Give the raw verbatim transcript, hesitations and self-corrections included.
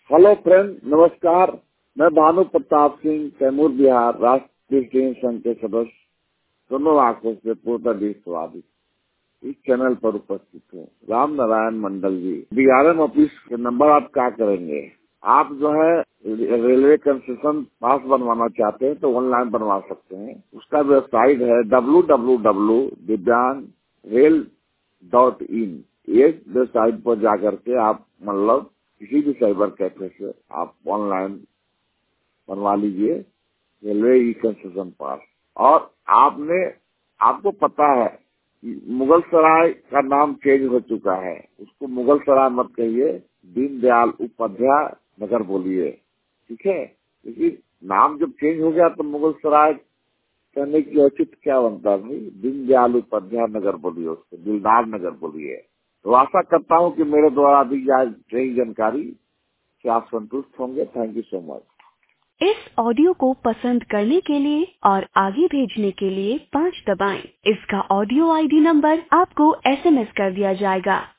Hello friend, नमस्कार। मैं भानु प्रताप सिंह, कैमूर बिहार, राष्ट्रीय क्रिश्चियन संघ के सदस्य दोनों आंखों से पूर्णतः देशवादी इस चैनल पर उपस्थित हूँ। राम नारायण मंडल जी, डीआरएम ऑफिस के नंबर आप क्या करेंगे? आप जो है रेलवे कंसेशन पास बनवाना चाहते हैं तो ऑनलाइन बनवा सकते हैं। उसका वेबसाइट है W W W dot Divyang rail dot in. ये वेबसाइट पर जाकर के आप मतलब किसी भी साइबर कैफे से आप ऑनलाइन बनवा लीजिए रेलवे ई कंसेशन पास। और आपने आपको पता है कि मुगल सराय का नाम चेंज हो चुका है, उसको मुगल सराय मत कहिए, दीनदयाल उपाध्याय नगर बोलिए, ठीक है? क्योंकि नाम जब चेंज हो गया तो मुगल सराय कहने की औचित क्या बनता है भाई? दीनदयाल उपाध्याय नगर बोलिए, उसको दिलदार नगर बोलिए। तो आशा करता हूँ कि मेरे द्वारा दी गई जानकारी से आप संतुष्ट होंगे। Thank you so much. इस ऑडियो को पसंद करने के लिए और आगे भेजने के लिए पाँच दबाएं। इसका ऑडियो आईडी नंबर आपको एसएमएस कर दिया जाएगा।